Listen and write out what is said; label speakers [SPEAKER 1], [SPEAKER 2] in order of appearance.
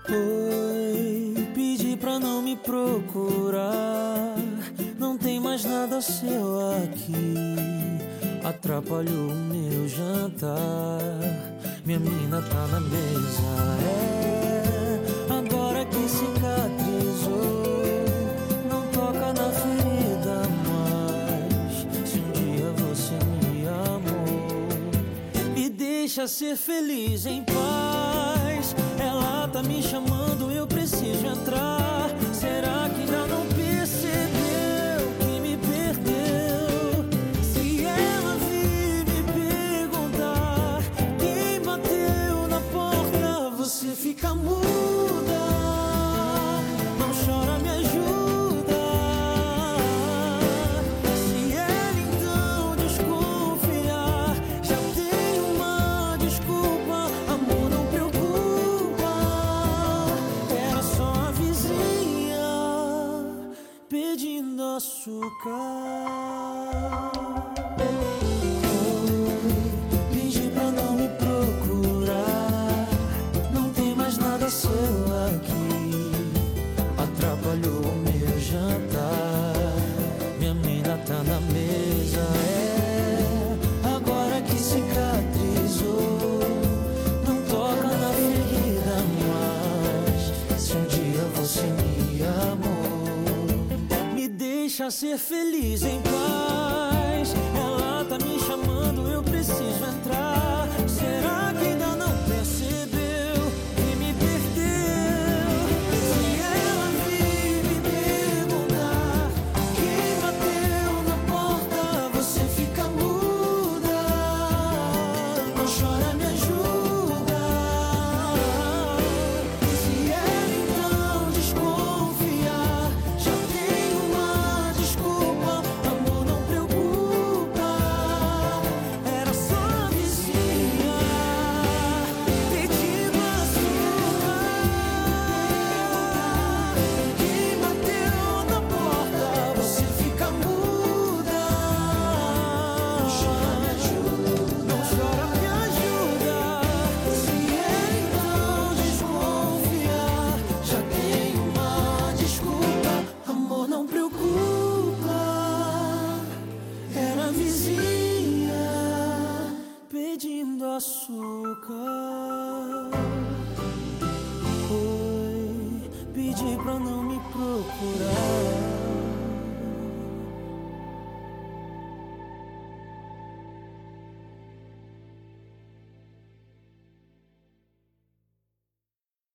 [SPEAKER 1] Oi, pedi pra não me procurar. Não tem mais nada seu aqui. Atrapalhou o meu jantar. Minha mina tá na mesa. Agora que cicatrizou, não toca na ferida mais. Se um dia você me amou, me deixa ser feliz em paz. Ela tá me chamando, eu preciso entrar. Será que ainda não percebeu que me perdeu? Se ela vir me perguntar quem bateu na porta, você fica muda. Não chora, me ajuda. Se ela então desconfiar, já tem uma desculpa. Amor, não preocupa. Era só a vizinha pedindo açúcar. Pedi pra não me procurar. Não tem mais nada seu aqui. Atrapalhou o meu jantar. Minha mina tá na mesa. Agora que cicatrizou, não toca na ferida mais. Se um dia você me amou, me deixa ser feliz em paz. Ela tá me chamando, eu preciso entrar. Será que ainda não percebeu que me perdeu? Se ela vir me perguntar quem bateu na porta, você fica muda. Não chora, me ajuda. Se ela então desconfiar, já tem uma desculpa. Amor, não preocupa. Era só a vizinha pedindo açúcar. Quem bateu na porta, você fica muda. Não chora, me ajuda. Não chora, me ajuda. Se ela então desconfiar, já tem uma desculpa. Amor, não preocupa. Era a vizinha pedindo açúcar. Oi, pedi pra não me procurar.